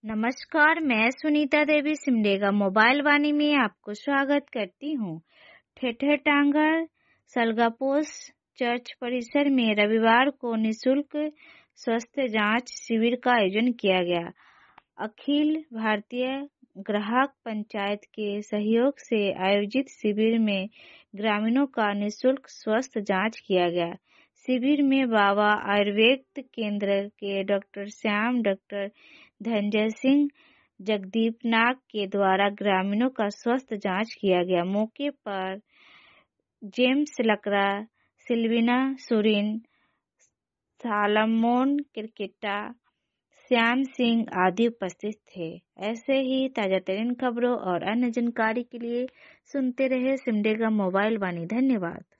नमस्कार, मैं सुनीता देवी सिमडेगा मोबाइल वाणी में आपको स्वागत करती हूँ। ठेठर सलगापोस चर्च परिसर में रविवार को निशुल्क स्वास्थ्य जांच शिविर का आयोजन किया गया। अखिल भारतीय ग्राहक पंचायत के सहयोग से आयोजित शिविर में ग्रामीणों का निशुल्क स्वास्थ्य जांच किया गया। शिविर में बाबा आयुर्वेद केंद्र के डॉक्टर श्याम, डॉक्टर धनंजय सिंह, जगदीप नाग के द्वारा ग्रामीणों का स्वास्थ्य जांच किया गया। मौके पर James Lakra, Silvina Surin, Salmon Kerketta, Shyam Singh आदि उपस्थित थे। ऐसे ही ताजा तरीन खबरों और अन्य जानकारी के लिए सुनते रहे सिमडेगा मोबाइल वाणी। धन्यवाद।